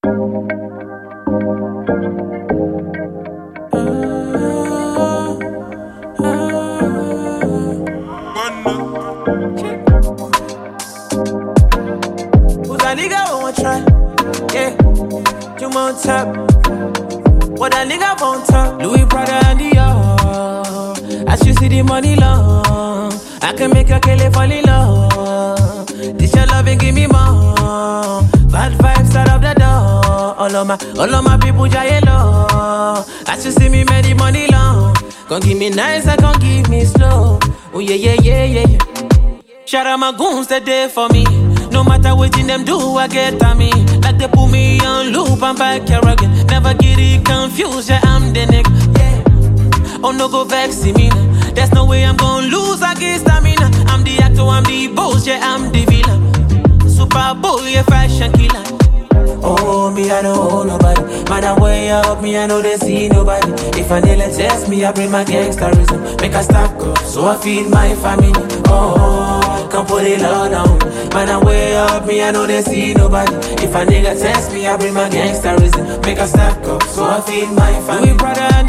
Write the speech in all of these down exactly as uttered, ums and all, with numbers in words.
Who's that nigga won't try? Yeah, you won't tap. What that nigga won't talk? Louis Prada and Dior. As you see the money long, I can make a kill it fall in love. This your love and give me more. Bad vibes out of the door. All of my, all of my people jay low. As you see me make the money long, gon' give me nice and gon' give me slow. Oh yeah yeah yeah yeah yeah. Shout out my goons that there for me. No matter what in them do, I get on me. Like they put me on loop, I'm back here again. Never get it confused, yeah, I'm the nigga. Yeah. Oh, no, go vex me. Nah. There's no way I'm gonna lose against stamina. I'm the actor, I'm the boss, yeah, I'm the villain. Super Bowl, yeah, fashion killer. Oh, me, I don't owe nobody. Man, I way up, me, I know they see nobody. If I nearly test me, I bring my gangsterism. Make a stack up, so I feed my family. Oh, come put it low down. Man, I way up, me, I know they see nobody. If a nigga test me, I bring my gangsterism. Make a stack up, so I feed my family. We Prada and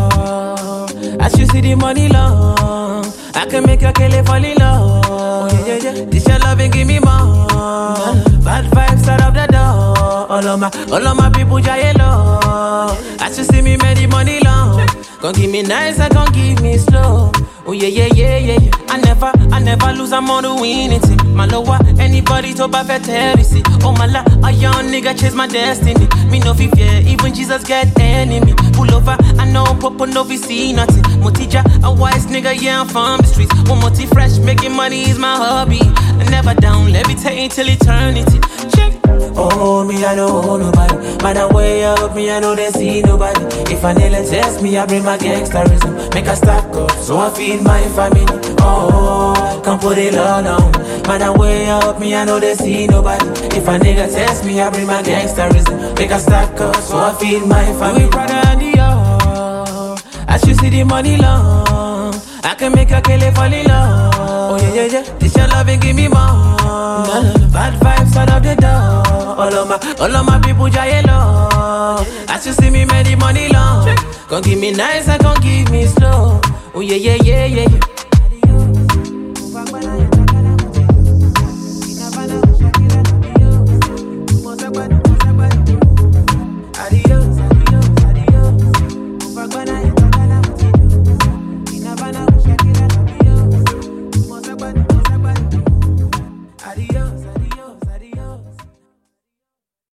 Dior. As you see the money long, I can make a kill it fall in love. Oh, yeah, yeah, yeah. This your love and give me more. Bad vibes out of the door. All of my, all of my people jay low. As you see me make the money long, gon' give me nice and gon' give me slow. Oh yeah yeah yeah yeah yeah. I never, I never lose, I'm on the winning team. My lower, anybody to buffet heresy. Oh my la, a young nigga chase my destiny. Me no fear, even Jesus get enemy. Pull over, I know Popo no be see nothing. Motija, a wise nigga, yeah I'm from the streets. One moti fresh, making money is my hobby. I never down, levitating till eternity. Check. Oh, me, I don't owe nobody. Man, I way up, me, I know they see nobody. If I nearly test me, I bring my gangsterism. Make a stack up, so I feed my family. Oh, come put it low down. Man, I way up, me, I know they see nobody. If a nigga test me, I bring my gangsterism. Make a stack up, so I feed my family. We Prada and Dior. As you see the money long, I can make a kill it fall in love. Oh yeah yeah yeah. This your love and give me more. Bad vibes out of the door. All of my, all of my people jay low. As you see me make the money long, gon' give me nice and gon' give me slow. Oh yeah yeah yeah yeah yeah. Bye.